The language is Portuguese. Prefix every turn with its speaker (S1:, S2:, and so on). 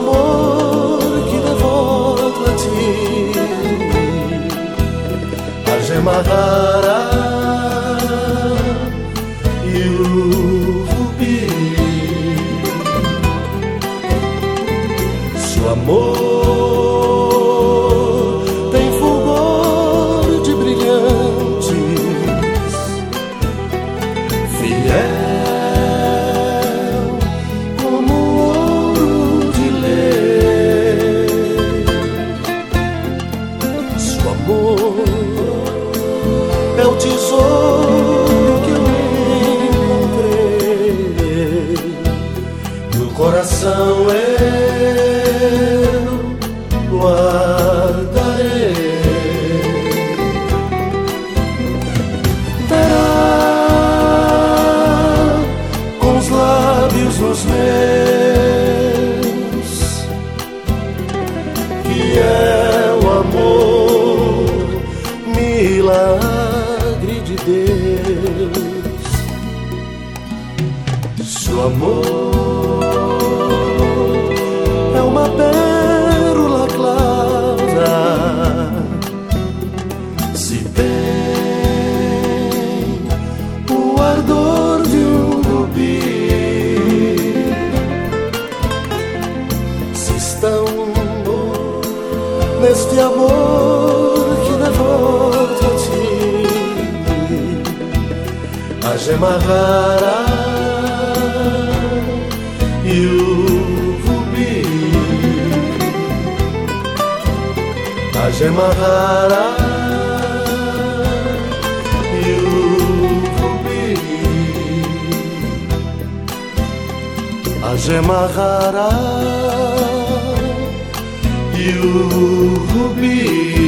S1: amor que devoto a ti, a gema rara e o rubi. Se o amor tem fulgor de brilhantes, fiel é o tesouro que eu encontrei no coração, eu guardarei. Terá com os lábios nos meus que é o amor, milagre de Deus. Se o amor é uma pérola clara, se tem o ardor de um rubi, se estão neste amor que devoto a ti, a gema rara e o rubi, a gema rara e o rubi, a gema rara e o rubi.